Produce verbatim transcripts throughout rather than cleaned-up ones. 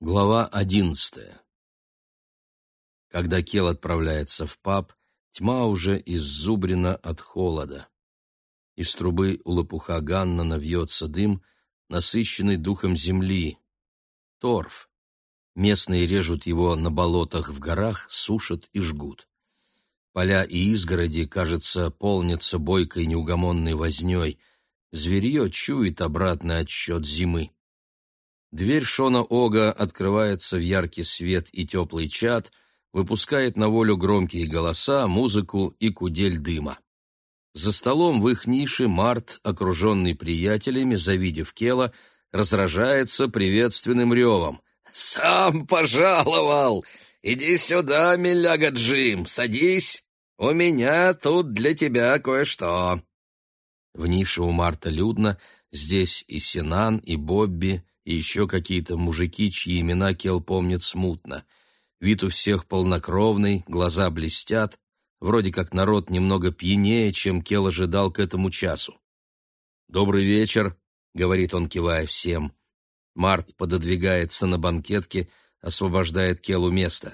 Глава одиннадцатая. Когда Кел отправляется в паб, тьма уже иззубрена от холода. Из трубы у лопуха Ганнона вьется дым, насыщенный духом земли. Торф. Местные режут его на болотах в горах, сушат и жгут. Поля и изгороди, кажется, полнятся бойкой неугомонной вознёй. Зверье чует обратный отсчет зимы. Дверь Шона Ога открывается в яркий свет и теплый чад, выпускает на волю громкие голоса, музыку и кудель дыма. За столом в их нише Март, окруженный приятелями, завидев Кела, разражается приветственным ревом. «Сам пожаловал! Иди сюда, миляга Джим, садись! У меня тут для тебя кое-что!» В нише у Марта людно, здесь и Синан, и Бобби, и еще какие-то мужики, чьи имена Кел помнит смутно. Вид у всех полнокровный, глаза блестят, вроде как народ немного пьянее, чем Кел ожидал к этому часу. «Добрый вечер», — говорит он, кивая всем. Март пододвигается на банкетке, освобождает Келу место.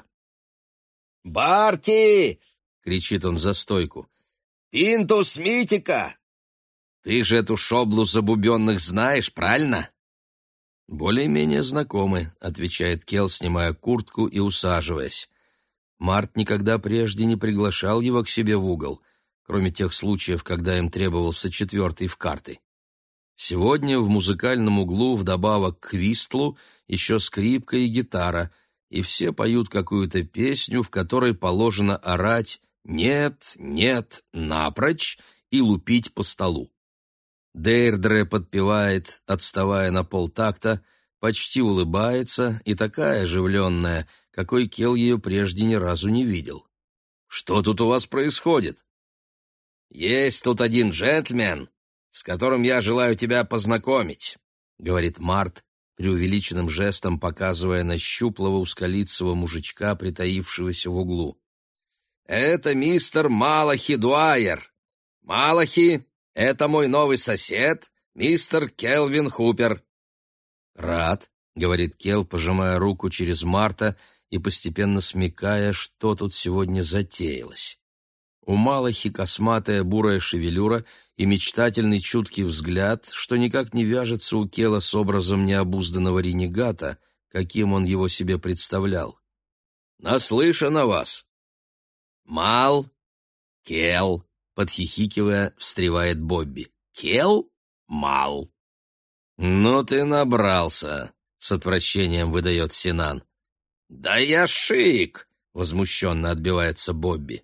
«Барти!» — кричит он за стойку. «Пинтус Митика! Ты же эту шоблу забубенных знаешь, правильно?» «Более-менее знакомы», — отвечает Кел, снимая куртку и усаживаясь. Март никогда прежде не приглашал его к себе в угол, кроме тех случаев, когда им требовался четвертый в карты. Сегодня в музыкальном углу вдобавок к вистлу еще скрипка и гитара, и все поют какую-то песню, в которой положено орать «нет, нет, напрочь» и лупить по столу. Дейрдре подпевает, отставая на полтакта, почти улыбается и такая оживленная, какой Кел ее прежде ни разу не видел. «Что тут у вас происходит?» «Есть тут один джентльмен, с которым я желаю тебя познакомить», — говорит Март, преувеличенным жестом показывая на щуплого узколицего мужичка, притаившегося в углу. «Это мистер Малахи Дуайер. Малахи — это мой новый сосед, мистер Келвин Хупер». «Рад», — говорит Кел, пожимая руку через Марта и постепенно смекая, что тут сегодня затеялось. У Малахи косматая бурая шевелюра и мечтательный чуткий взгляд, что никак не вяжется у Кела с образом необузданного ренегата, каким он его себе представлял. «Наслышан о вас». «Мал, Кел», — подхихикивая, встревает Бобби. «Кел? Мал». «Ну ты набрался», — с отвращением выдает Синан. «Да я шик», — возмущенно отбивается Бобби.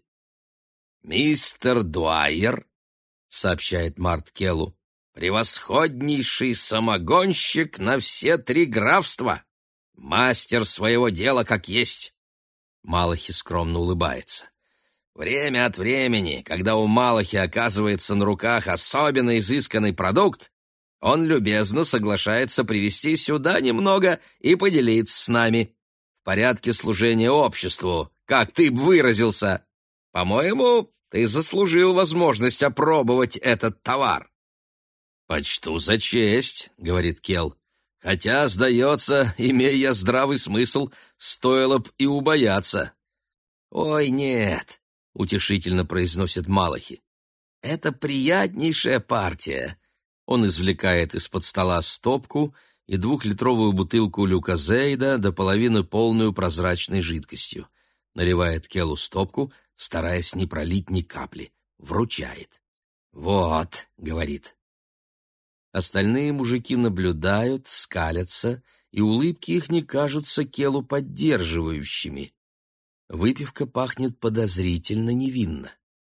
«Мистер Дуайер», — сообщает Март Келлу, — «превосходнейший самогонщик на все три графства. Мастер своего дела как есть». Малахи скромно улыбается. Время от времени, когда у Малахи оказывается на руках особенно изысканный продукт, он любезно соглашается привезти сюда немного и поделиться с нами. В порядке служения обществу, как ты б выразился. По-моему, ты заслужил возможность опробовать этот товар. «Почту за честь», — говорит Кел. «Хотя, сдается, имея я здравый смысл, стоило б и убояться». «Ой, нет», — утешительно произносит Малахи. «Это приятнейшая партия». Он извлекает из-под стола стопку и двухлитровую бутылку люказейда до половины полную прозрачной жидкостью. Наливает Келу стопку, стараясь не пролить ни капли. Вручает. «Вот», — говорит. Остальные мужики наблюдают, скалятся, и улыбки их не кажутся Келу поддерживающими. Выпивка пахнет подозрительно невинно.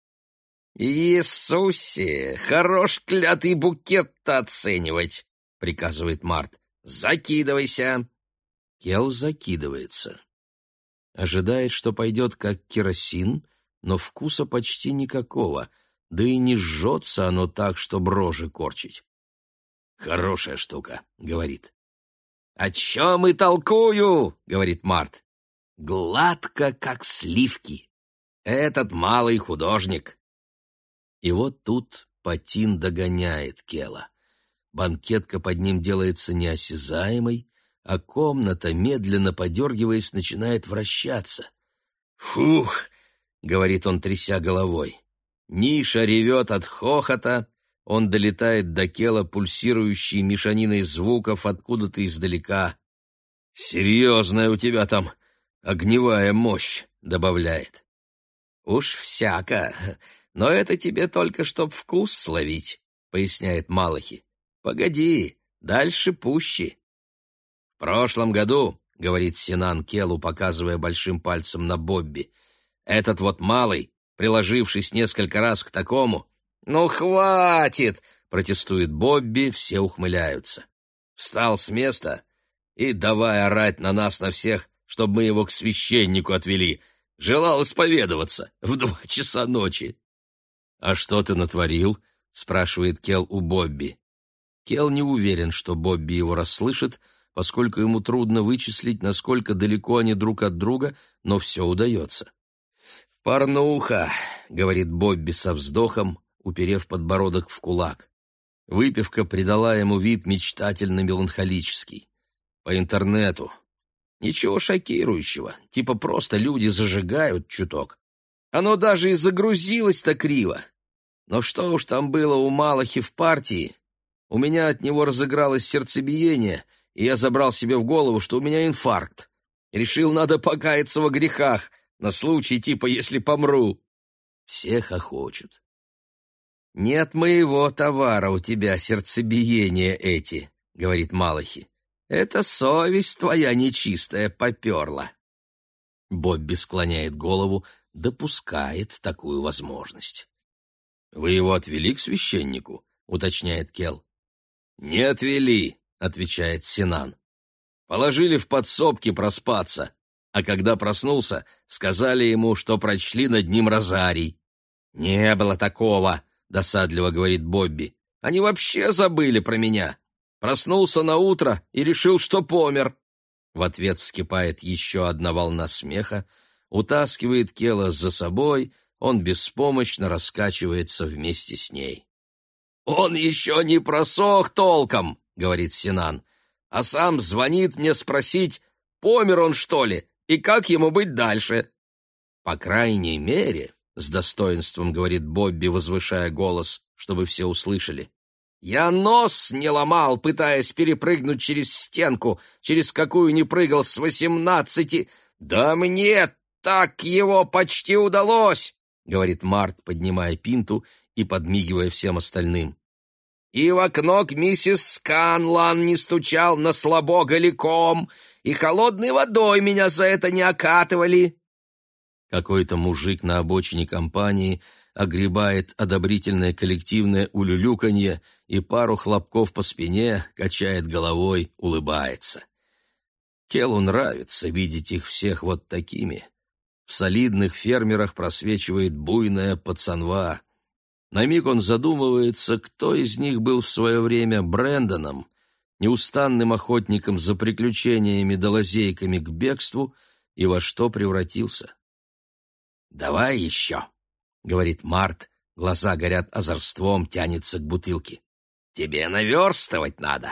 «Иисусе, хорош клятый букет-то оценивать!» — приказывает Март. «Закидывайся!» Кел закидывается. Ожидает, что пойдет как керосин, но вкуса почти никакого, да и не жжется оно так, чтоб рожи корчить. «Хорошая штука», — говорит. «О чем и толкую?» — говорит Март. «Гладко, как сливки. Этот малый художник». И вот тут Патин догоняет Кела. Банкетка под ним делается неосязаемой, а комната, медленно подергиваясь, начинает вращаться. «Фух!» — говорит он, тряся головой. Ниша ревет от хохота, он долетает до Кела, пульсирующей мешаниной звуков откуда-то издалека. «Серьезная у тебя там огневая мощь», — добавляет. «Уж всяко, но это тебе только чтоб вкус словить», — поясняет Малахи. «Погоди, дальше пуще». «В прошлом году, — говорит Синан Келу, показывая большим пальцем на Бобби, — этот вот малый, приложившись несколько раз к такому...» «Ну, хватит!» — протестует Бобби, все ухмыляются. Встал с места и давай орать на нас на всех, чтобы мы его к священнику отвели. Желал исповедоваться в два часа ночи. «А что ты натворил?» — спрашивает Кел у Бобби. Кел не уверен, что Бобби его расслышит, поскольку ему трудно вычислить, насколько далеко они друг от друга, но все удается. «Порнуха», — говорит Бобби со вздохом, уперев подбородок в кулак. Выпивка придала ему вид мечтательно-меланхолический. По интернету. Ничего шокирующего, типа просто люди зажигают чуток. Оно даже и загрузилось-то криво. Но что уж там было у Малахи в партии? У меня от него разыгралось сердцебиение, и я забрал себе в голову, что у меня инфаркт. Решил, надо покаяться во грехах, на случай типа «если помру». Все хохочут. «Нет моего товара у тебя сердцебиения эти», — говорит Малахи. «Это совесть твоя нечистая поперла». Бобби склоняет голову, допускает такую возможность. «Вы его отвели к священнику?» — уточняет Кел. «Не отвели», — отвечает Синан. «Положили в подсобки проспаться, а когда проснулся, сказали ему, что прочли над ним розарий». «Не было такого», — досадливо говорит Бобби. «Они вообще забыли про меня. Проснулся на утро и решил, что помер». В ответ вскипает еще одна волна смеха, утаскивает Кела за собой, он беспомощно раскачивается вместе с ней. «Он еще не просох толком», — говорит Синан, «а сам звонит мне спросить, помер он, что ли, и как ему быть дальше». «По крайней мере», — с достоинством говорит Бобби, возвышая голос, чтобы все услышали, «я нос не ломал, пытаясь перепрыгнуть через стенку, через какую не прыгал с восемнадцати. Да мне так его почти удалось», — говорит Март, поднимая пинту и подмигивая всем остальным. «И в окно к миссис Сканлан не стучал на слабо голиком, и холодной водой меня за это не окатывали». Какой-то мужик на обочине компании огребает одобрительное коллективное улюлюканье и пару хлопков по спине, качает головой, улыбается. Келу нравится видеть их всех вот такими. В солидных фермерах просвечивает буйная пацанва. На миг он задумывается, кто из них был в свое время Брэндоном, неустанным охотником за приключениями да лазейками к бегству, и во что превратился. «Давай еще», — говорит Март, глаза горят озорством, тянется к бутылке. «Тебе наверстывать надо».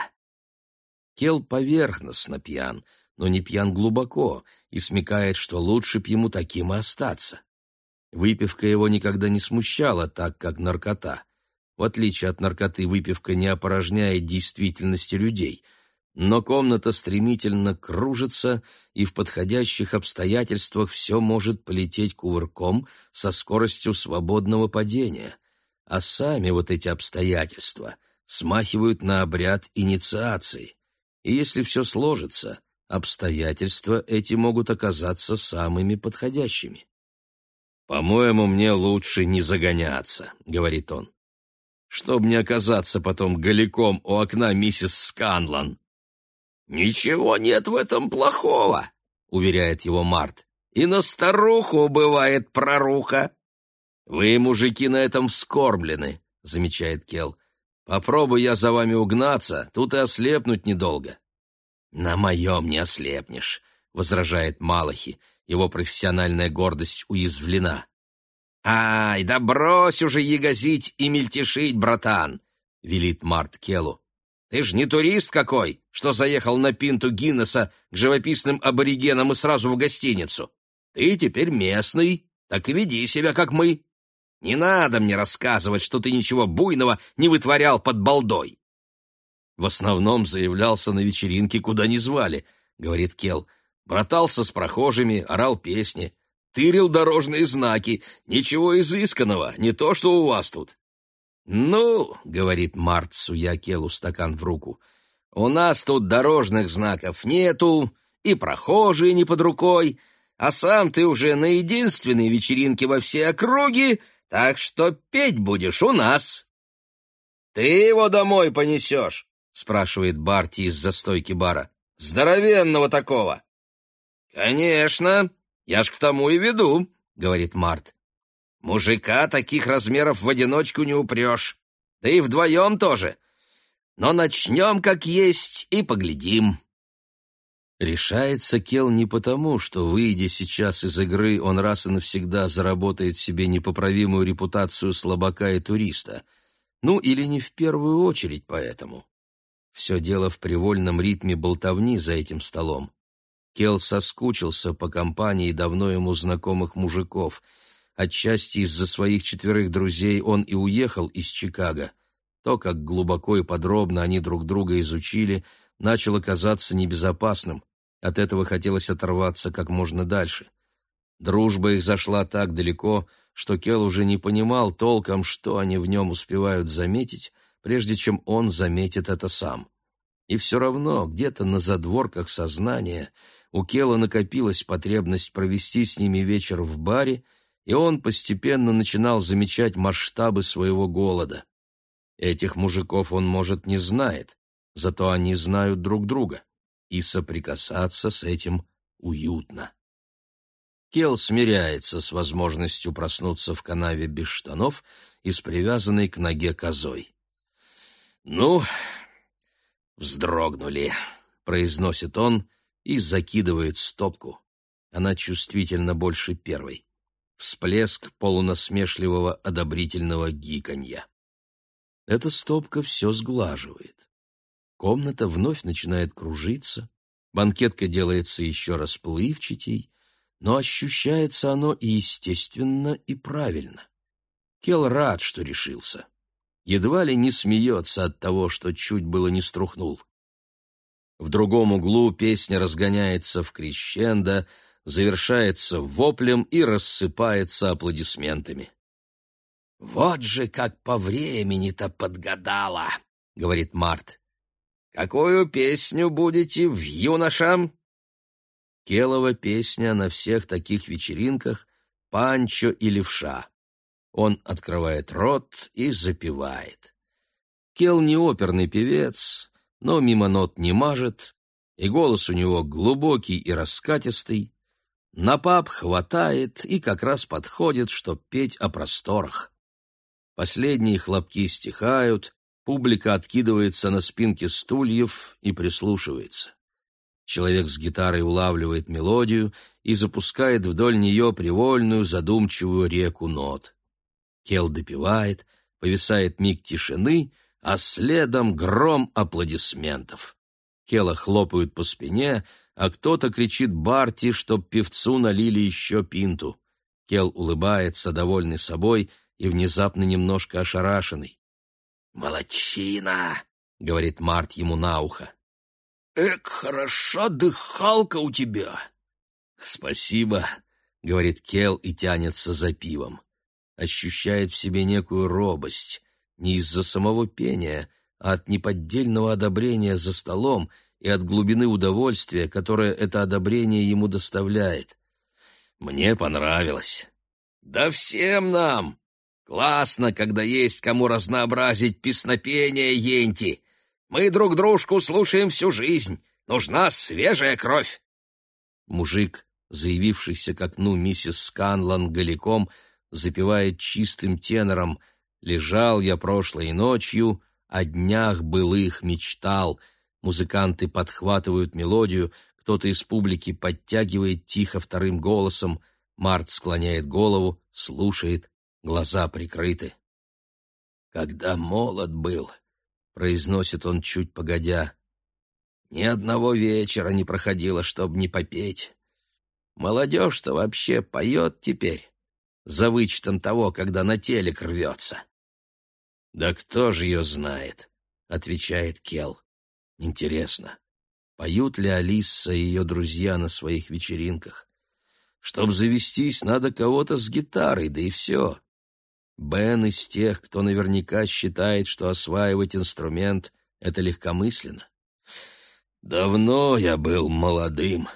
Кел поверхностно пьян, но не пьян глубоко, и смекает, что лучше б ему таким и остаться. Выпивка его никогда не смущала так, как наркота. В отличие от наркоты, выпивка не опорожняет действительности людей. Но комната стремительно кружится, и в подходящих обстоятельствах все может полететь кувырком со скоростью свободного падения. А сами вот эти обстоятельства смахивают на обряд инициации. И если все сложится, обстоятельства эти могут оказаться самыми подходящими. «По-моему, мне лучше не загоняться», — говорит он, «чтобы не оказаться потом голиком у окна миссис Сканлан». «Ничего нет в этом плохого», — уверяет его Март. «И на старуху бывает проруха». «Вы, мужики, на этом вскормлены», — замечает Кел. «Попробуй я за вами угнаться, тут и ослепнуть недолго». «На моем не ослепнешь», — возражает Малахи. Его профессиональная гордость уязвлена. «Ай, да брось уже ягозить и мельтешить, братан!» — велит Март Келу. Ты ж не турист какой, что заехал на пинту Гиннесса к живописным аборигенам и сразу в гостиницу. Ты теперь местный, так и веди себя, как мы. Не надо мне рассказывать, что ты ничего буйного не вытворял под балдой. В основном заявлялся на вечеринки, куда не звали, — говорит Келл. Братался с прохожими, орал песни, тырил дорожные знаки. Ничего изысканного, не то, что у вас тут. «Ну, — говорит Март, суя Келлу стакан в руку, — у нас тут дорожных знаков нету, и прохожие не под рукой, а сам ты уже на единственной вечеринке во всей округе, так что петь будешь у нас». «Ты его домой понесешь?» — спрашивает Барти из-за стойки бара. «Здоровенного такого!» «Конечно, я ж к тому и веду», — говорит Март. «Мужика таких размеров в одиночку не упрешь, да и вдвоем тоже. Но начнем как есть и поглядим». Решается Келл не потому, что, выйдя сейчас из игры, он раз и навсегда заработает себе непоправимую репутацию слабака и туриста. Ну, или не в первую очередь поэтому. Все дело в привольном ритме болтовни за этим столом. Келл соскучился по компании давно ему знакомых мужиков. Отчасти из-за своих четверых друзей он и уехал из Чикаго. То, как глубоко и подробно они друг друга изучили, начало казаться небезопасным. От этого хотелось оторваться как можно дальше. Дружба их зашла так далеко, что Келл уже не понимал толком, что они в нем успевают заметить, прежде чем он заметит это сам. И все равно, где-то на задворках сознания у Келла накопилась потребность провести с ними вечер в баре, и он постепенно начинал замечать масштабы своего голода. Этих мужиков он, может, не знает, зато они знают друг друга, и соприкасаться с этим уютно. Келл смиряется с возможностью проснуться в канаве без штанов и с привязанной к ноге козой. «Ну, вздрогнули», — произносит он и закидывает стопку. Она чувствительна больше первой. Всплеск полунасмешливого одобрительного гиканья. Эта стопка все сглаживает. Комната вновь начинает кружиться, банкетка делается еще расплывчатей, но ощущается оно и естественно, и правильно. Келл рад, что решился. Едва ли не смеется от того, что чуть было не струхнул. В другом углу песня разгоняется в крещендо, завершается воплем и рассыпается аплодисментами. «Вот же как по времени-то подгадала», — говорит Март. «Какую песню будете в юношам?» Келлова песня на всех таких вечеринках «Панчо и левша». Он открывает рот и запевает. Келл не оперный певец, но мимо нот не мажет, и голос у него глубокий и раскатистый. Напап хватает и как раз подходит, чтоб петь о просторах. Последние хлопки стихают, публика откидывается на спинки стульев и прислушивается. Человек с гитарой улавливает мелодию и запускает вдоль нее привольную задумчивую реку нот. Келл допевает, повисает миг тишины, а следом гром аплодисментов. Келла хлопают по спине, а кто-то кричит Барти, чтоб певцу налили еще пинту. Келл улыбается, довольный собой и внезапно немножко ошарашенный. «Молодчина!» — говорит Март ему на ухо. «Эк, хороша дыхалка у тебя!» «Спасибо!» — говорит Келл и тянется за пивом. Ощущает в себе некую робость, не из-за самого пения, а от неподдельного одобрения за столом и от глубины удовольствия, которое это одобрение ему доставляет. «Мне понравилось». «Да всем нам! Классно, когда есть кому разнообразить песнопение, енти. Мы друг дружку слушаем всю жизнь. Нужна свежая кровь». Мужик, заявившийся к окну миссис Сканлан голиком, запевает чистым тенором: «Лежал я прошлой ночью, о днях былых мечтал». Музыканты подхватывают мелодию, кто-то из публики подтягивает тихо вторым голосом. Март склоняет голову, слушает, глаза прикрыты. «Когда молод был, произносит он чуть погодя. Ни одного вечера не проходило, чтобы не попеть. Молодежь-то вообще поет теперь, за вычетом того, когда на телек рвется. «Да кто же ее знает?» — отвечает Келл. «Интересно, поют ли Алиса и ее друзья на своих вечеринках? Чтоб завестись, надо кого-то с гитарой, да и все. Бен из тех, кто наверняка считает, что осваивать инструмент — это легкомысленно. Давно я был молодым».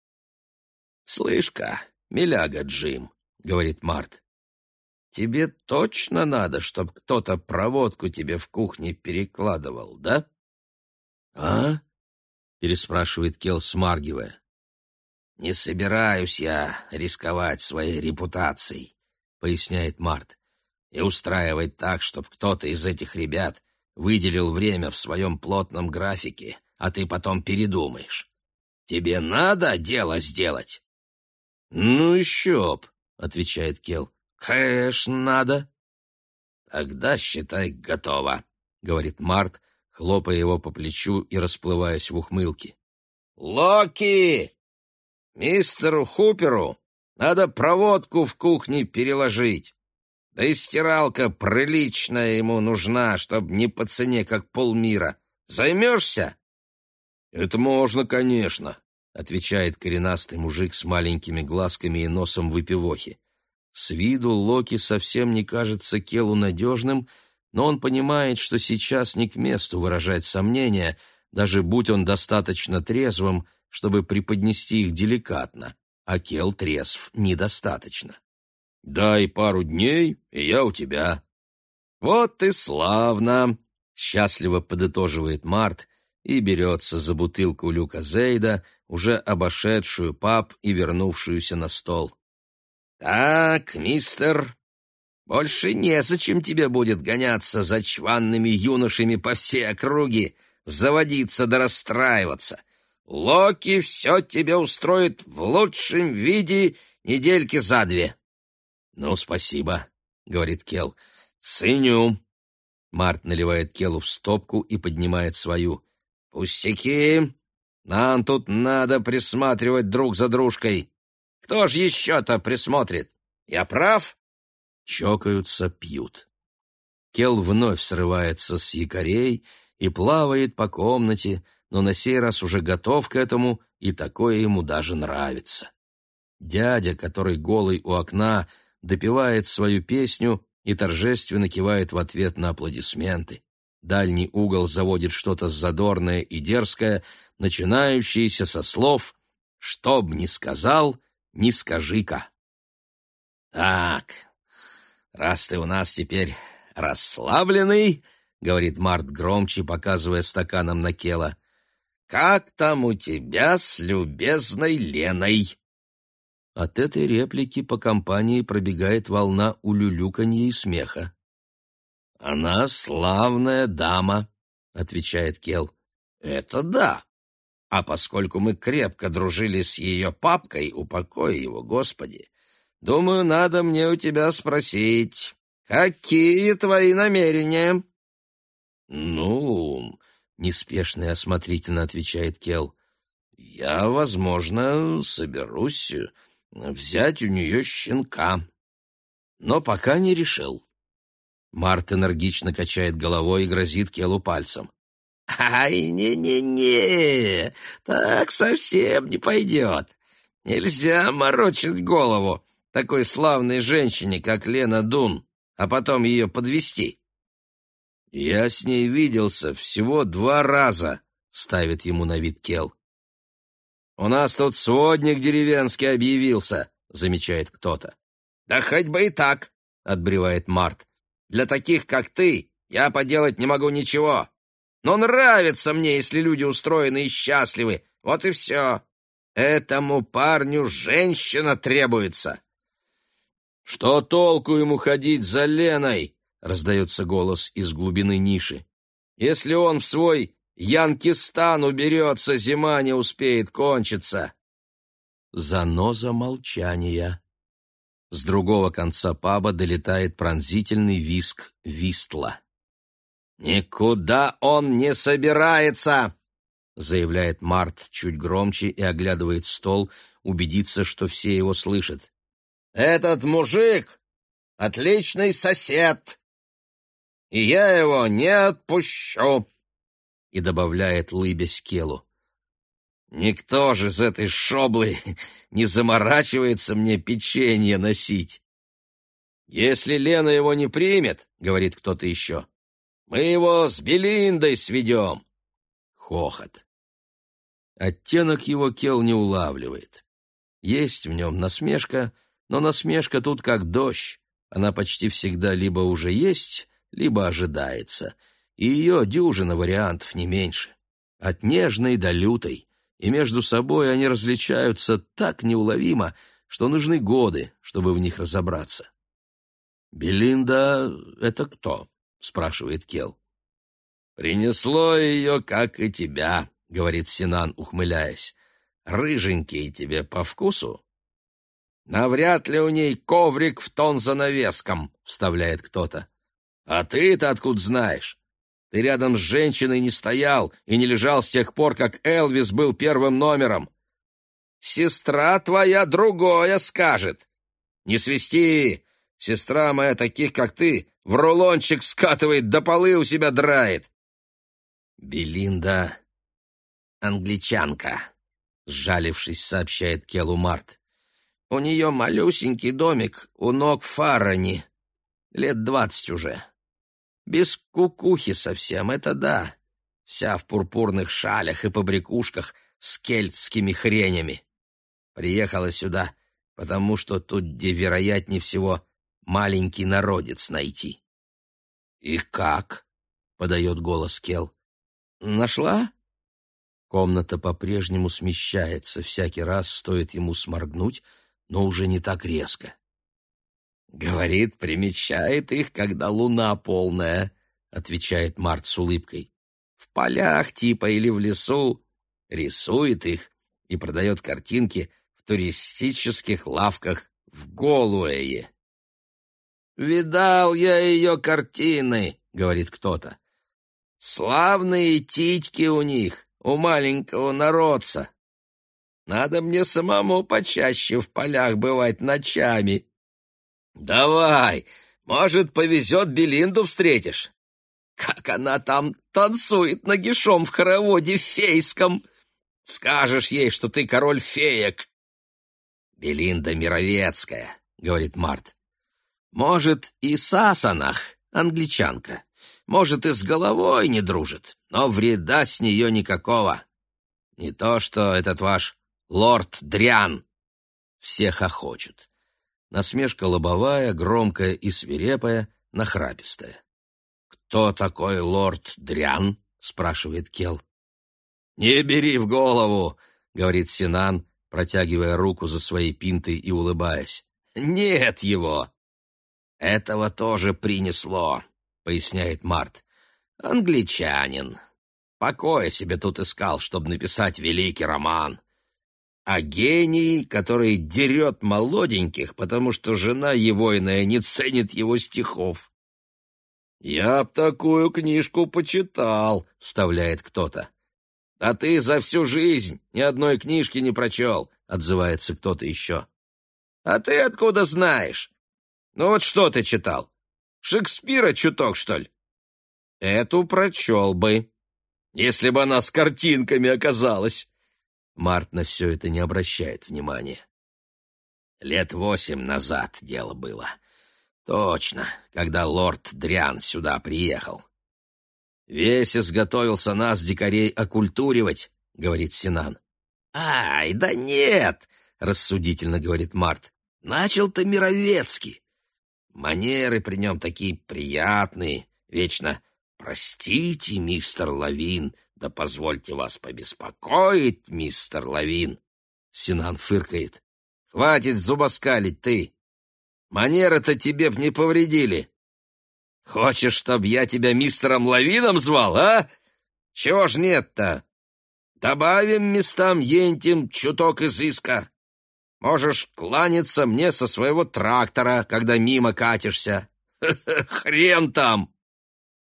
«Слышь-ка, миляга Джим», — говорит Март, — «тебе точно надо, чтоб кто-то проводку тебе в кухне перекладывал, да?» «А?» — переспрашивает Келл, смаргивая. «Не собираюсь я рисковать своей репутацией», — поясняет Март, «и устраивать так, чтоб кто-то из этих ребят выделил время в своем плотном графике, а ты потом передумаешь. Тебе надо дело сделать?» «Ну еще б», — отвечает Келл. «Конечно, надо». «Тогда, считай, готово», — говорит Март, хлопая его по плечу и расплываясь в ухмылке. «Локи! Мистеру Хуперу надо проводку в кухне переложить. Да и стиралка приличная ему нужна, чтоб не по цене, как полмира. Займешься?» «Это можно, конечно», — отвечает коренастый мужик с маленькими глазками и носом выпивохи. С виду Локи совсем не кажется Келлу надежным, но он понимает, что сейчас не к месту выражать сомнения, даже будь он достаточно трезвым, чтобы преподнести их деликатно, а Келл трезв недостаточно. «Дай пару дней, и я у тебя». «Вот и славно!» — счастливо подытоживает Март и берется за бутылку Люка-Зейда, уже обошедшую паб и вернувшуюся на стол. «Так, мистер, больше незачем тебе будет гоняться за чванными юношами по всей округе, заводиться да расстраиваться. Локи все тебе устроит в лучшем виде недельки за две». «Ну, спасибо», — говорит Келл. «Ценю». Март наливает Келлу в стопку и поднимает свою. «Пустяки! Нам тут надо присматривать друг за дружкой. Кто ж еще-то присмотрит? Я прав?» Чокаются, пьют. Келл вновь срывается с якорей и плавает по комнате, но на сей раз уже готов к этому, и такое ему даже нравится. Дядя, который голый у окна, допевает свою песню и торжественно кивает в ответ на аплодисменты. Дальний угол заводит что-то задорное и дерзкое, начинающееся со слов «Что б ни сказал, не скажи-ка». «Так, раз ты у нас теперь расслабленный», — говорит Март громче, показывая стаканом на Келла, — «как там у тебя с любезной Леной?» От этой реплики по компании пробегает волна улюлюканья и смеха. «Она славная дама», — отвечает Келл. «Это да. А поскольку мы крепко дружили с ее папкой, упокой его, Господи, думаю, надо мне у тебя спросить, какие твои намерения?» «Ну...» — неспешно и осмотрительно отвечает Келл. «Я, возможно, соберусь взять у нее щенка, но пока не решил». Март энергично качает головой и грозит Келлу пальцем. «Ай, не-не-не, так совсем не пойдет. Нельзя морочить голову такой славной женщине, как Лена Дун, а потом ее подвести». «Я с ней виделся всего два раза», — ставит ему на вид Келл. «У нас тут сводник деревенский объявился», — замечает кто-то. «Да хоть бы и так», — отбревает Март. «Для таких, как ты, я поделать не могу ничего. Но нравится мне, если люди устроены и счастливы. Вот и все. Этому парню женщина требуется». «Что толку ему ходить за Леной?» — раздается голос из глубины ниши. «Если он в свой Янкистан уберется, зима не успеет кончиться». Заноза молчания. С другого конца паба долетает пронзительный визг вистла. «Никуда он не собирается!» — заявляет Март чуть громче и оглядывает стол, убедиться, что все его слышат. «Этот мужик — отличный сосед, и я его не отпущу!» И добавляет, лыбясь Келу. «Никто же из этой шоблы не заморачивается мне печенье носить. Если Лена его не примет, — говорит кто-то еще, — мы его с Белиндой сведем». Хохот. Оттенок его Кел не улавливает. Есть в нем насмешка, но насмешка тут как дождь. Она почти всегда либо уже есть, либо ожидается. И ее дюжина вариантов не меньше. От нежной до лютой. И между собой они различаются так неуловимо, что нужны годы, чтобы в них разобраться. «Белинда — это кто?» — спрашивает Кел. «Принесло ее, как и тебя», — говорит Синан, ухмыляясь. «Рыженькие тебе по вкусу?» «Навряд ли у ней коврик в тон занавеском», — вставляет кто-то. «А ты-то откуда знаешь? Ты рядом с женщиной не стоял и не лежал с тех пор, как Элвис был первым номером. Сестра твоя другое скажет. Не свисти! Сестра моя таких, как ты, в рулончик скатывает, до полы у себя драет». «Белинда — англичанка», — сжалившись, сообщает Келу Март. «У нее малюсенький домик у ног Фаррани. Лет двадцать уже. Без кукухи совсем, это да. Вся в пурпурных шалях и побрякушках с кельтскими хренями. Приехала сюда, потому что тут, где вероятнее всего, маленький народец найти». «И как?» — подает голос Кел. «Нашла?» Комната по-прежнему смещается, всякий раз стоит ему сморгнуть, но уже не так резко. «Говорит, примечает их, когда луна полная», — отвечает Март с улыбкой. «В полях типа или в лесу. Рисует их и продает картинки в туристических лавках в Голуэе». «Видал я ее картины», — говорит кто-то. «Славные титьки у них, у маленького народца. Надо мне самому почаще в полях бывать ночами. Давай, может, повезет, Белинду встретишь. Как она там танцует нагишом в хороводе фейском. Скажешь ей, что ты король феек». «Белинда Мировецкая», — говорит Март. «Может, и Сасанах, англичанка. Может, и с головой не дружит, но вреда с нее никакого. Не то что этот ваш лорд Дрян». Все хохочут. Насмешка лобовая, громкая и свирепая, нахрапистая. «Кто такой лорд Дрян?» — спрашивает Кел. «Не бери в голову», — говорит Синан, протягивая руку за своей пинтой и улыбаясь. «Нет его». «Этого тоже принесло», — поясняет Март. «Англичанин. Покоя себе тут искал, чтобы написать великий роман. А гений, который дерет молоденьких, потому что жена егойная не ценит его стихов». «Я б такую книжку почитал», — вставляет кто-то. «А ты за всю жизнь ни одной книжки не прочел», — отзывается кто-то еще. «А ты откуда знаешь? Ну вот что ты читал? Шекспира чуток, что ли?» «Эту прочел бы, если бы она с картинками оказалась». Март на все это не обращает внимания. «Лет восемь назад дело было. Точно, когда лорд Дрян сюда приехал. Весь изготовился нас, дикарей, окультуривать», — говорит Синан. «Ай, да нет», — рассудительно говорит Март. «Начал-то Мировецкий. Манеры при нем такие приятные, вечно: простите, мистер Лавин, да позвольте вас побеспокоить, мистер Лавин». Синан фыркает. «Хватит зубоскалить ты. Манеры-то тебе б не повредили. Хочешь, чтоб я тебя мистером Лавином звал, а? Чего ж нет-то? Добавим местам ентим чуток изыска. Можешь кланяться мне со своего трактора, когда мимо катишься. Хрен там!»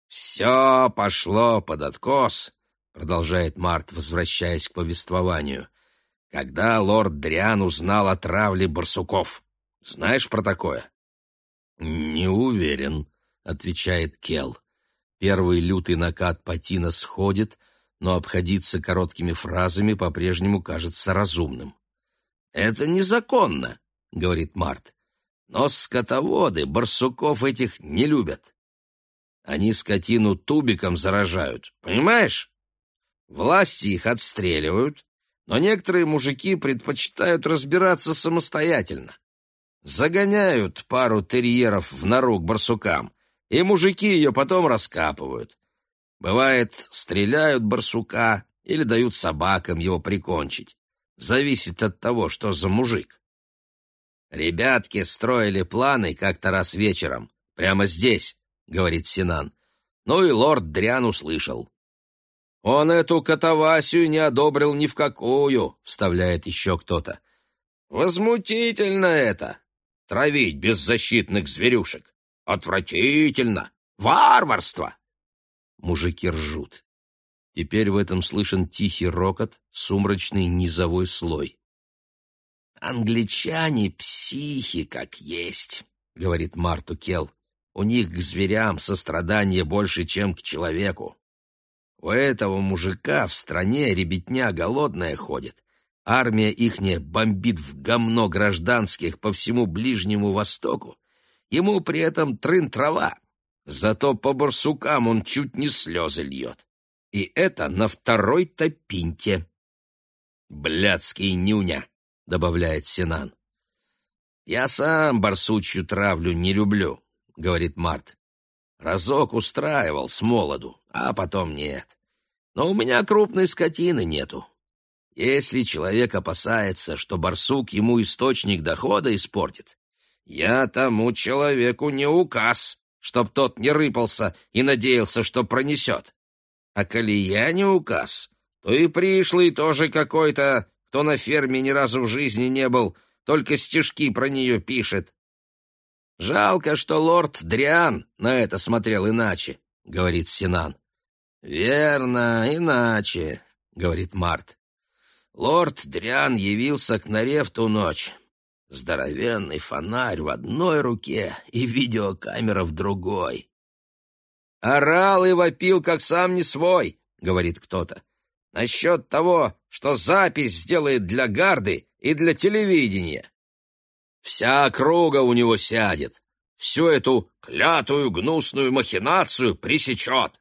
«Все пошло под откос», — продолжает Март, возвращаясь к повествованию, «когда лорд Дриан узнал о травле барсуков. Знаешь про такое?» «Не уверен», — отвечает Келл. Первый лютый накат Патина сходит, но обходиться короткими фразами по-прежнему кажется разумным. «Это незаконно», — говорит Март. «Но скотоводы барсуков этих не любят. Они скотину тубиком заражают, понимаешь? Власти их отстреливают, но некоторые мужики предпочитают разбираться самостоятельно. Загоняют пару терьеров в нору к барсукам, и мужики ее потом раскапывают. Бывает, стреляют барсука или дают собакам его прикончить. Зависит от того, что за мужик. Ребятки строили планы как-то раз вечером, прямо здесь, — говорит Синан. Ну и лорд Дриан услышал. «Он эту катавасию не одобрил ни в какую», — вставляет еще кто-то. «Возмутительно это! Травить беззащитных зверюшек! Отвратительно! Варварство!» Мужики ржут. Теперь в этом слышен тихий рокот, сумрачный низовой слой. «Англичане психи как есть», — говорит Марту Келл. «У них к зверям сострадание больше, чем к человеку. У этого мужика в стране ребятня голодная ходит. Армия ихняя бомбит в гомно гражданских по всему Ближнему Востоку. Ему при этом трын-трава. Зато по барсукам он чуть не слезы льет. И это на второй-то пинте». «Блядский нюня», — добавляет Синан. «Я сам барсучью травлю не люблю», — говорит Март. «Разок устраивал с молоду, а потом нет. Но у меня крупной скотины нету. Если человек опасается, что барсук ему источник дохода испортит, я тому человеку не указ, чтоб тот не рыпался и надеялся, что пронесет. А коли я не указ, то и пришлый тоже какой-то, кто на ферме ни разу в жизни не был, только стишки про нее пишет. Жалко, что лорд Дриан на это смотрел иначе», — говорит Синан. «Верно, иначе», — говорит Март. «Лорд Дриан явился к норе в ту ночь. Здоровенный фонарь в одной руке и видеокамера в другой. Орал и вопил, как сам не свой», — говорит кто-то. «Насчет того, что запись сделает для гарды и для телевидения. Вся округа у него сядет, всю эту клятую гнусную махинацию пресечет.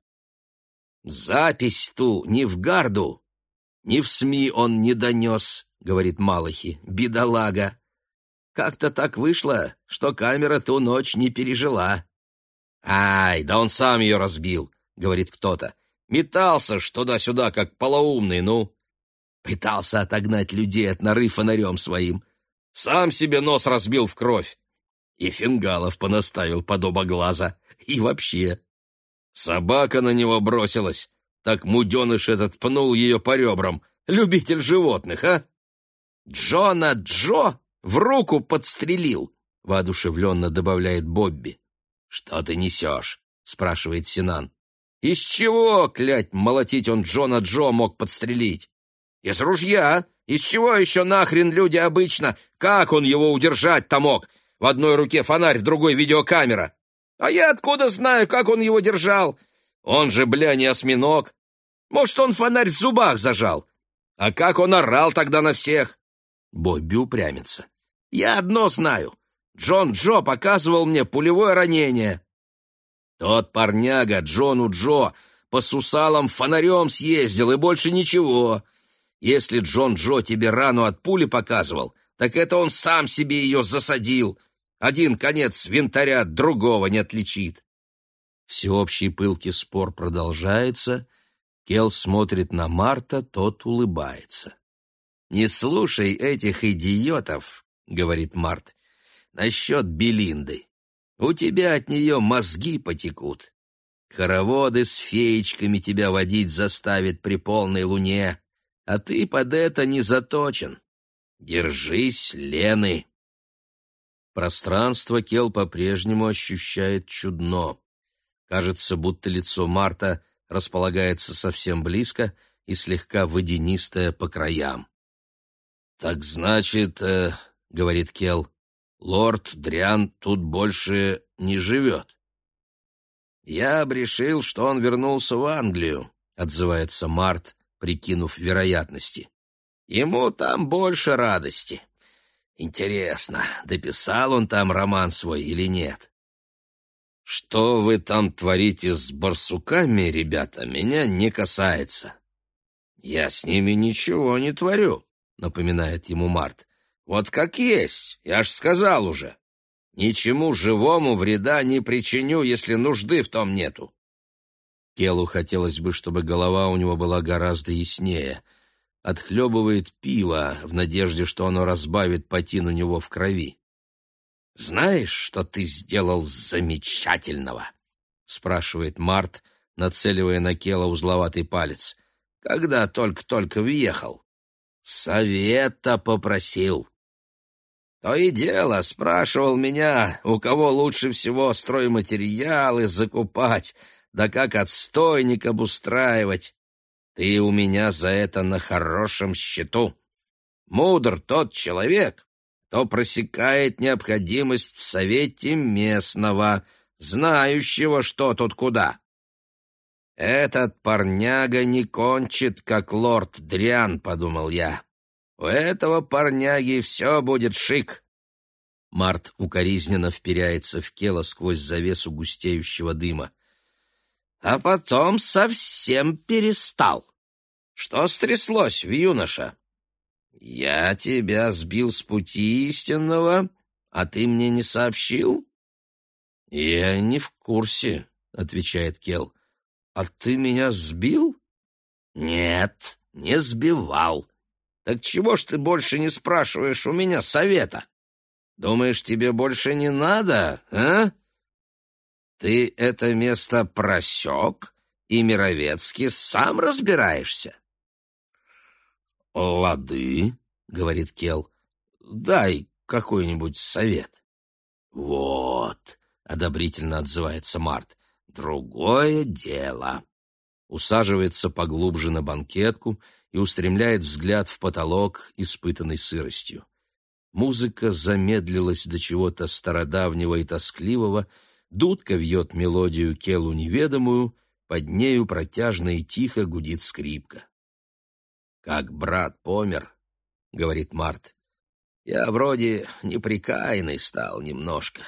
Запись ту ни в гарду, ни в СМИ он не донес», — говорит Малахи, — «бедолага. Как-то так вышло, что камера ту ночь не пережила». «Ай, да он сам ее разбил», — говорит кто-то. «Метался ж туда-сюда, как полоумный, ну». Пытался отогнать людей от норы фонарем своим. Сам себе нос разбил в кровь. И фингалов понаставил под оба глаза. И вообще. Собака на него бросилась. Так муденыш этот пнул ее по ребрам. Любитель животных, а? Джона Джо в руку подстрелил, воодушевленно добавляет Бобби. «Что ты несешь?» — спрашивает Синан. «Из чего, клять, молотить он Джона Джо мог подстрелить?» «Из ружья. Из чего еще нахрен люди обычно? Как он его удержать-то мог? В одной руке фонарь, в другой видеокамера. А я откуда знаю, как он его держал? Он же, бля, не осьминог. Может, он фонарь в зубах зажал? А как он орал тогда на всех?» Бобби упрямится. «Я одно знаю. Джон Джо показывал мне пулевое ранение. Тот парняга Джону Джо по сусалам фонарем съездил, и больше ничего. Если Джон Джо тебе рану от пули показывал, так это он сам себе ее засадил. Один конец винтаря от другого не отличит». Всеобщий пылкий спор продолжается. Келл смотрит на Марта, тот улыбается. «Не слушай этих идиотов», — говорит Март, — «насчет Белинды. У тебя от нее мозги потекут. Хороводы с феечками тебя водить заставит при полной луне, а ты под это не заточен. Держись, Лены». Пространство Келл по-прежнему ощущает чудно. Кажется, будто лицо Марта располагается совсем близко и слегка водянистое по краям. «Так значит, э, — говорит Келл, — лорд Дриан тут больше не живет?» «Я обрешил, что он вернулся в Англию», — отзывается Март, прикинув вероятности. «Ему там больше радости. Интересно, дописал он там роман свой или нет?» «Что вы там творите с барсуками, ребята, меня не касается». «Я с ними ничего не творю», — напоминает ему Март. «Вот как есть, я ж сказал уже. Ничему живому вреда не причиню, если нужды в том нету». Келлу хотелось бы, чтобы голова у него была гораздо яснее. Отхлебывает пиво в надежде, что оно разбавит потин у него в крови. «Знаешь, что ты сделал замечательного?» — спрашивает Март, нацеливая на Келла узловатый палец. «Когда только-только въехал. Совета попросил. То и дело, спрашивал меня, у кого лучше всего стройматериалы закупать, да как отстойник обустраивать. Ты у меня за это на хорошем счету. Мудр тот человек, кто просекает необходимость в совете местного, знающего, что тут куда. Этот парняга не кончит, как лорд Дриан, подумал я. У этого парняги все будет шик». Март укоризненно вперяется в Келла сквозь завесу густеющего дыма. «А потом совсем перестал. Что стряслось, юноша? Я тебя сбил с пути истинного, а ты мне не сообщил?» «Я не в курсе», — отвечает Келл. «А ты меня сбил?» «Нет, не сбивал. Так чего ж ты больше не спрашиваешь у меня совета? Думаешь, тебе больше не надо, а? Ты это место просек, и Мировецкий сам разбираешься». «Лады», — говорит Келл, — «дай какой-нибудь совет». «Вот», — одобрительно отзывается Март, — «другое дело». Усаживается поглубже на банкетку и устремляет взгляд в потолок, испытанный сыростью. Музыка замедлилась до чего-то стародавнего и тоскливого, дудка вьет мелодию Келлу неведомую, под нею протяжно и тихо гудит скрипка. «Как брат помер, — говорит Март, — я вроде неприкаянный стал немножко.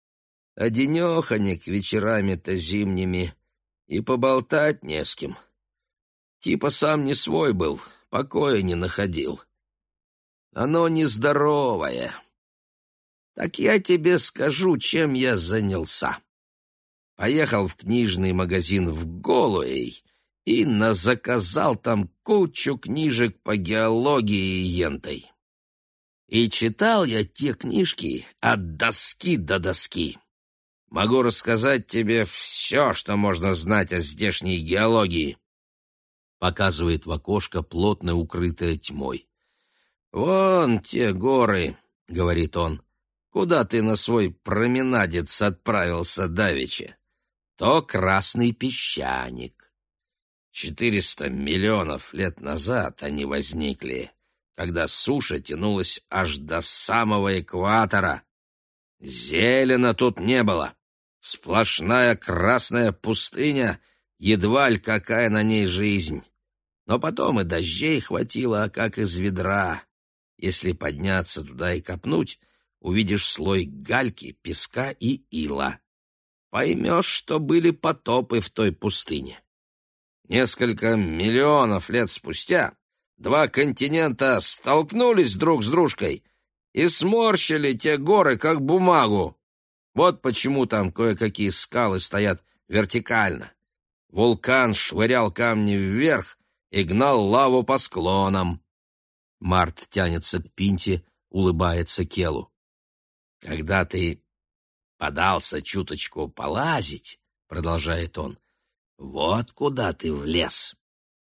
Одинеханик вечерами-то зимними, и поболтать не с кем. Типа сам не свой был, покоя не находил. Оно нездоровое. Так я тебе скажу, чем я занялся. Поехал в книжный магазин в Голуэй и назаказал там кучу книжек по геологии ентой. И читал я те книжки от доски до доски. Могу рассказать тебе все, что можно знать о здешней геологии. Показывает в окошко, плотно укрытое тьмой. «Вон те горы, — говорит он, — куда ты на свой променадец отправился давеча. То красный песчаник. Четыреста миллионов лет назад они возникли, когда суша тянулась аж до самого экватора. Зелено тут не было. Сплошная красная пустыня, едва ли какая на ней жизнь. Но потом и дождей хватило, как из ведра. Если подняться туда и копнуть, увидишь слой гальки, песка и ила. Поймешь, что были потопы в той пустыне. Несколько миллионов лет спустя два континента столкнулись друг с дружкой и сморщили те горы, как бумагу. Вот почему там кое-какие скалы стоят вертикально. Вулкан швырял камни вверх и гнал лаву по склонам. Март тянется к пинте, улыбается Келлу. «Когда ты подался чуточку полазить, — продолжает он, — вот куда ты влез.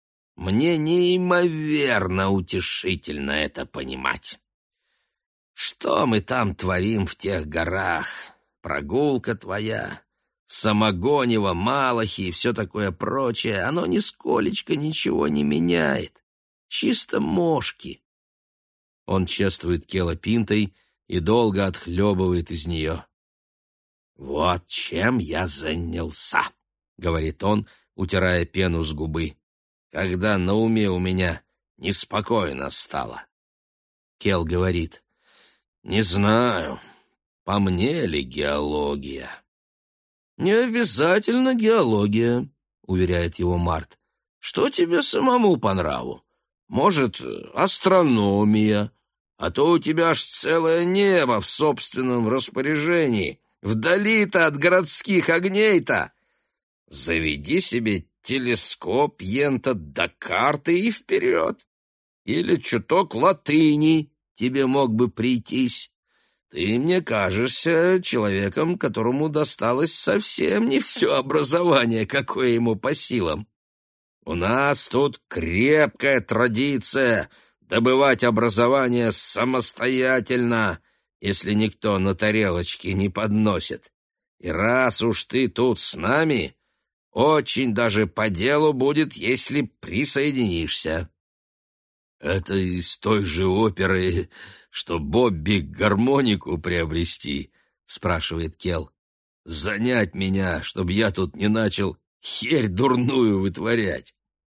Мне неимоверно утешительно это понимать. Что мы там творим в тех горах? Прогулка твоя, Самогонева, Малахи и все такое прочее, оно нисколечко ничего не меняет. Чисто мошки. Он чествует Кела пинтой и долго отхлебывает из нее. «Вот чем я занялся», — говорит он, утирая пену с губы, «когда на уме у меня неспокойно стало». Кел говорит: «Не знаю, по мне ли геология?» «Не обязательно геология», — уверяет его Март. «Что тебе самому по нраву? Может, астрономия? А то у тебя аж целое небо в собственном распоряжении, вдали-то от городских огней-то. Заведи себе телескоп, ента до карты и вперед. Или чуток латыни тебе мог бы прийтись. Ты мне кажешься человеком, которому досталось совсем не все образование, какое ему по силам. У нас тут крепкая традиция добывать образование самостоятельно, если никто на тарелочке не подносит. И раз уж ты тут с нами, очень даже по делу будет, если присоединишься». «Это из той же оперы, что Бобби гармонику приобрести?» — спрашивает Кел. «Занять меня, чтобы я тут не начал херь дурную вытворять».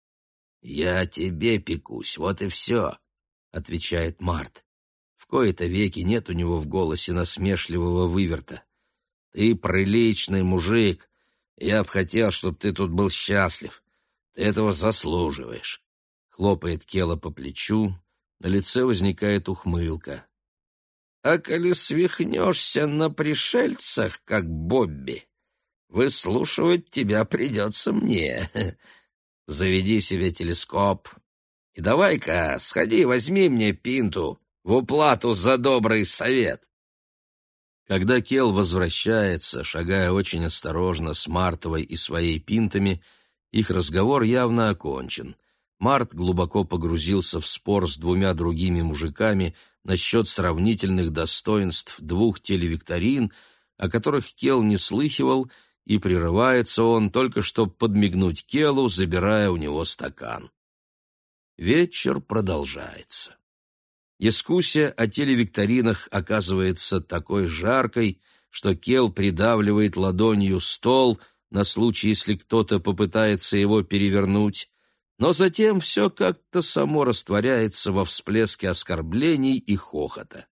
«Я тебе пекусь, вот и все», — отвечает Март. В кои-то веки нет у него в голосе насмешливого выверта. «Ты приличный мужик. Я б хотел, чтобы ты тут был счастлив. Ты этого заслуживаешь». Хлопает Кела по плечу, на лице возникает ухмылка. «А коли свихнешься на пришельцах, как Бобби, выслушивать тебя придется мне. Заведи себе телескоп и давай-ка сходи, возьми мне пинту в уплату за добрый совет». Когда Кел возвращается, шагая очень осторожно с Мартовой и своей пинтами, их разговор явно окончен. Март глубоко погрузился в спор с двумя другими мужиками насчет сравнительных достоинств двух телевикторин, о которых Кел не слыхивал, и прерывается он только чтобы подмигнуть Келу, забирая у него стакан. Вечер продолжается. Дискуссия о телевикторинах оказывается такой жаркой, что Кел придавливает ладонью стол на случай, если кто-то попытается его перевернуть, но затем все как-то само растворяется во всплеске оскорблений и хохота.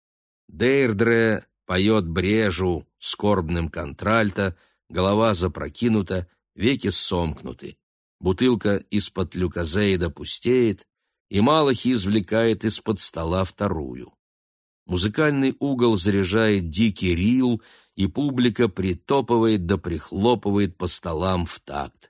Дейрдре поет брежу скорбным контральто, голова запрокинута, веки сомкнуты. Бутылка из-под люказейда пустеет, и Малахи извлекает из-под стола вторую. Музыкальный угол заряжает дикий рил, и публика притопывает да прихлопывает по столам в такт.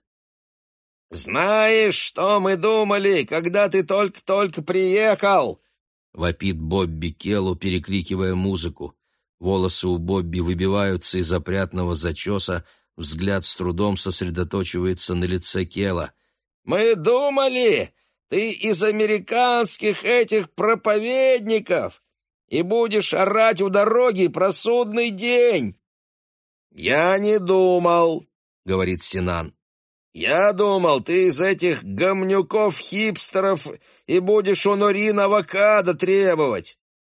«Знаешь, что мы думали, когда ты только-только приехал?» — вопит Бобби Келу, перекрикивая музыку. Волосы у Бобби выбиваются из опрятного зачеса, взгляд с трудом сосредоточивается на лице Кела. «Мы думали, ты из американских этих проповедников и будешь орать у дороги про судный день». «Я не думал», — говорит Синан. «Я думал, ты из этих гомнюков-хипстеров и будешь у Нурин авокадо требовать».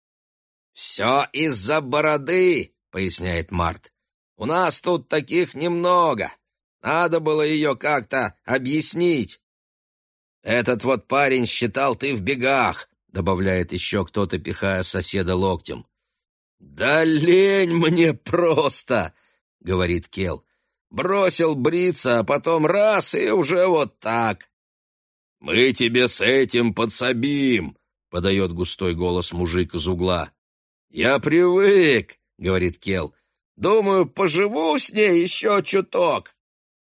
«Все из-за бороды», — поясняет Март. «У нас тут таких немного. Надо было ее как-то объяснить». «Этот вот парень считал, ты в бегах», — добавляет еще кто-то, пихая соседа локтем. «Да лень мне просто», — говорит Кел. «Бросил бриться, а потом раз, и уже вот так». «Мы тебе с этим подсобим», — подает густой голос мужик из угла. «Я привык», — говорит Кел. «Думаю, поживу с ней еще чуток».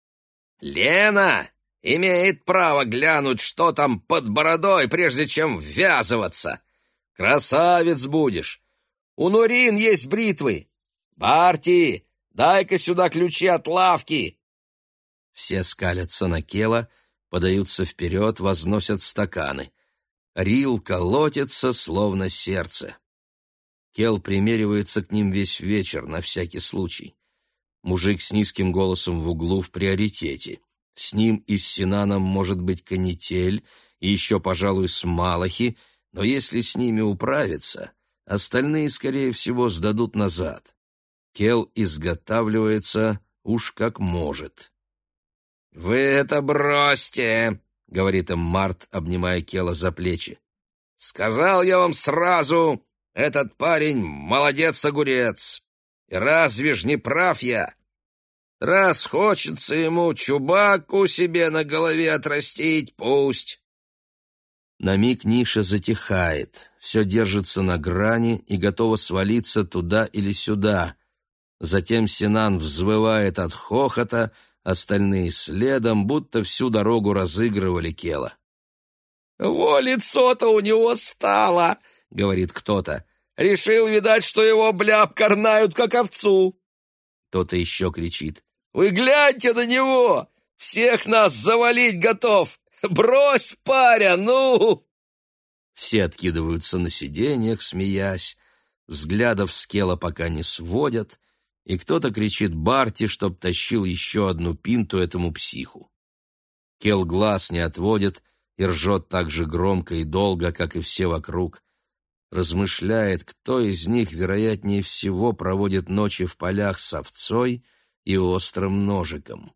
«Лена имеет право глянуть, что там под бородой, прежде чем ввязываться. Красавец будешь. У Нурин есть бритвы. Барти, дай-ка сюда ключи от лавки». Все скалятся на Кела, подаются вперед, возносят стаканы. Рил колотится, словно сердце. Кел примеривается к ним весь вечер, на всякий случай. Мужик с низким голосом в углу в приоритете. С ним и с Синаном может быть канитель, и еще, пожалуй, с Малахи, но если с ними управиться, остальные, скорее всего, сдадут назад. Кел изготавливается уж как может. «Вы это бросьте!» — говорит им Март, обнимая Кела за плечи. «Сказал я вам сразу, этот парень молодец-огурец. И разве ж не прав я? Раз хочется ему чубаку себе на голове отрастить, пусть». На миг ниша затихает, все держится на грани и готово свалиться туда или сюда. Затем Синан взвывает от хохота, остальные следом, будто всю дорогу разыгрывали Кела. «Во лицо-то у него стало!» — говорит кто-то. «Решил, видать, что его бляп карнают, как овцу!» Кто-то еще кричит. «Вы гляньте на него! Всех нас завалить готов! Брось, паря, ну!» Все откидываются на сиденьях, смеясь, взглядов с Кела пока не сводят, и кто-то кричит Барти, чтоб тащил еще одну пинту этому психу. Кел глаз не отводит и ржет так же громко и долго, как и все вокруг. Размышляет, кто из них, вероятнее всего, проводит ночи в полях с овцой и острым ножиком.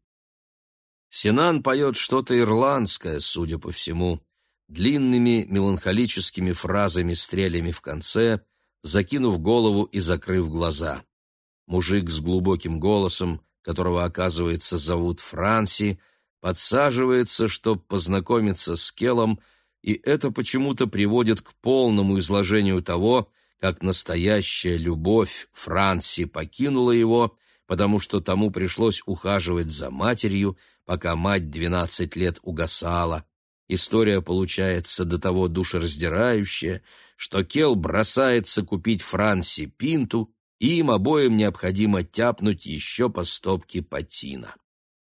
Синан поет что-то ирландское, судя по всему, длинными меланхолическими фразами-стрелями в конце, закинув голову и закрыв глаза. Мужик с глубоким голосом, которого, оказывается, зовут Франси, подсаживается, чтобы познакомиться с Келом, и это почему-то приводит к полному изложению того, как настоящая любовь Франси покинула его, потому что тому пришлось ухаживать за матерью, пока мать двенадцать лет угасала. История получается до того душераздирающая, что Кел бросается купить Франси пинту, и им обоим необходимо тяпнуть еще по стопке патина.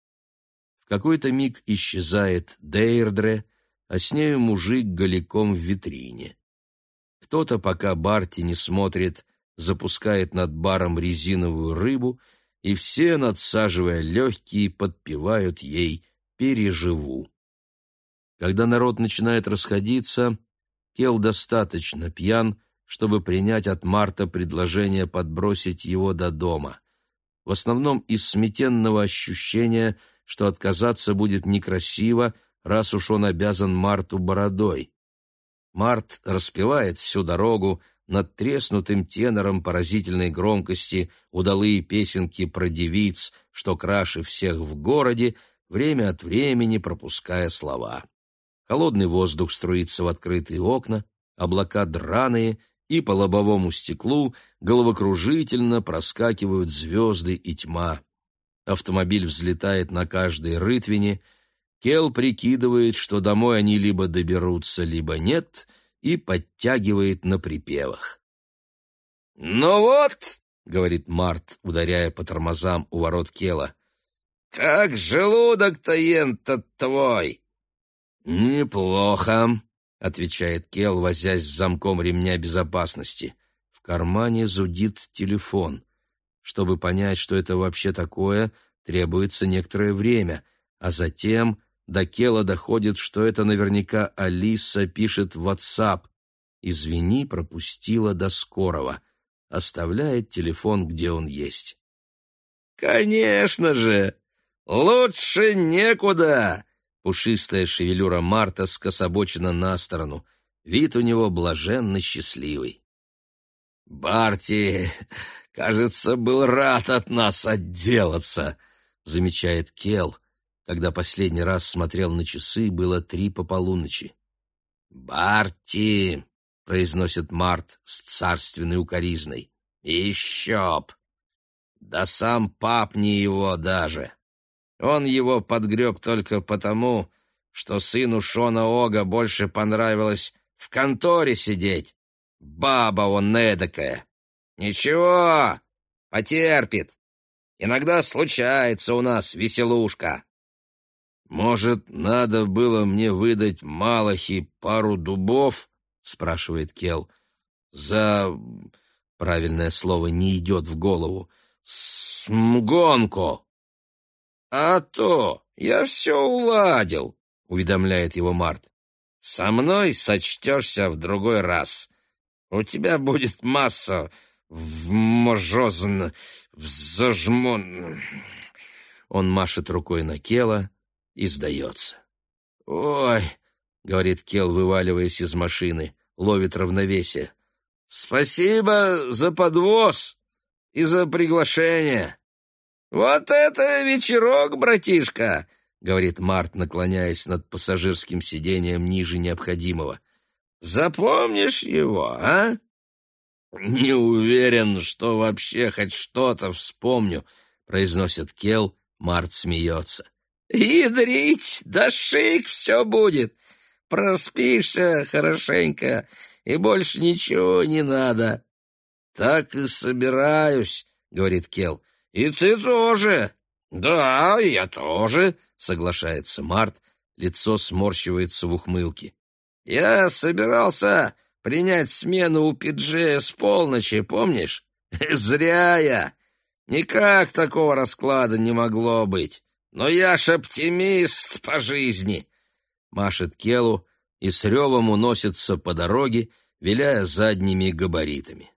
В какой-то миг исчезает Дейрдре, а с нею мужик голиком в витрине. Кто-то, пока Барти не смотрит, запускает над баром резиновую рыбу, и все, надсаживая легкие, подпевают ей «Переживу». Когда народ начинает расходиться, Кел достаточно пьян, чтобы принять от Марта предложение подбросить его до дома. В основном из сметенного ощущения, что отказаться будет некрасиво, раз уж он обязан Марту бородой. Март распевает всю дорогу над треснутым тенором поразительной громкости удалые песенки про девиц, что краше всех в городе, время от времени пропуская слова. Холодный воздух струится в открытые окна, облака драные, и по лобовому стеклу головокружительно проскакивают звезды и тьма. Автомобиль взлетает на каждой рытвине. Кел прикидывает, что домой они либо доберутся, либо нет, и подтягивает на припевах. «Ну вот», — говорит Март, ударяя по тормозам у ворот Кела, — «как желудок-то, ен-то твой?» «Неплохо», — отвечает Кел, возясь с замком ремня безопасности. В кармане зудит телефон. Чтобы понять, что это вообще такое, требуется некоторое время, а затем до Кела доходит, что это наверняка Алиса пишет в WhatsApp. «Извини, пропустила до скорого». Оставляет телефон, где он есть. «Конечно же! Лучше некуда!» Пушистая шевелюра Марта скособочена на сторону. Вид у него блаженно счастливый. «Барти, кажется, был рад от нас отделаться», — замечает Кел. Когда последний раз смотрел на часы, было три по полуночи. «Барти», — произносит Март с царственной укоризной, — «еще б! Да сам пап не его даже. Он его подгреб только потому, что сыну Шона Ога больше понравилось в конторе сидеть. Баба он эдакая. Ничего, потерпит. Иногда случается у нас веселушка». «Может, надо было мне выдать Малахи пару дубов?» — спрашивает Кел. «За...» — правильное слово не идет в голову. Смгонку. А то я все уладил, уведомляет его Март. Со мной сочтешься в другой раз. У тебя будет масса вможозн, взажмон... Он машет рукой на Кела и сдается. «Ой», — говорит Кел, вываливаясь из машины, ловит равновесие. «Спасибо за подвоз и за приглашение. Вот это вечерок, братишка!» — говорит Март, наклоняясь над пассажирским сиденьем ниже необходимого. «Запомнишь его, а?» «Не уверен, что вообще хоть что-то вспомню», — произносит Кел. Март смеется. «Ядрить, да шик все будет. Проспишься хорошенько, и больше ничего не надо». «Так и собираюсь», — говорит Кел. «И ты тоже». «Да, я тоже», — соглашается Март, лицо сморщивается в ухмылке. «Я собирался принять смену у Пиджея с полночи, помнишь? Зря я. Никак такого расклада не могло быть. Но я ж оптимист по жизни». Машет Келу и с ревом уносится по дороге, виляя задними габаритами.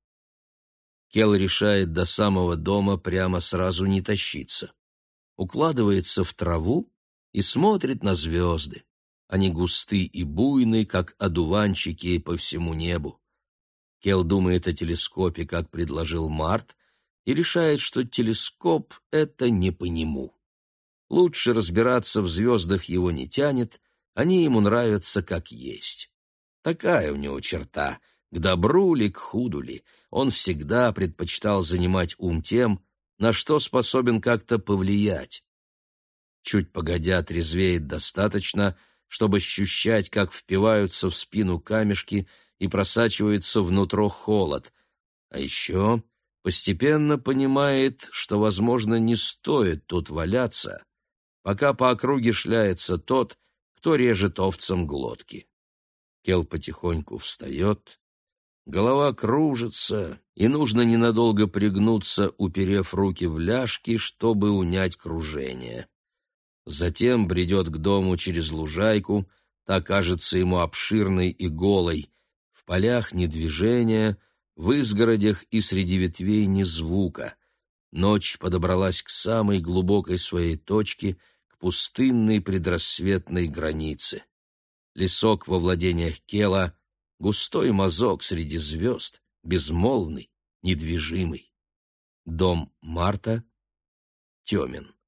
Кел решает до самого дома прямо сразу не тащиться. Укладывается в траву и смотрит на звезды. Они густы и буйны, как одуванчики по всему небу. Кел думает о телескопе, как предложил Март, и решает, что телескоп — это не по нему. Лучше разбираться в звездах его не тянет, они ему нравятся как есть. Такая у него черта. К добру ли, к худу ли, он всегда предпочитал занимать ум тем, на что способен как-то повлиять. Чуть погодя трезвеет достаточно, чтобы ощущать, как впиваются в спину камешки и просачивается внутрь холод. А еще постепенно понимает, что, возможно, не стоит тут валяться, пока по округе шляется тот, кто режет овцам глотки. Кел потихоньку встает, голова кружится, и нужно ненадолго пригнуться, уперев руки в ляжки, чтобы унять кружение. Затем бредет к дому через лужайку, та кажется ему обширной и голой. В полях ни движения, в изгородях и среди ветвей ни звука. Ночь подобралась к самой глубокой своей точке, к пустынной предрассветной границе. Лесок во владениях Кела — густой мазок среди звезд, безмолвный, недвижимый. Дом Марта темен.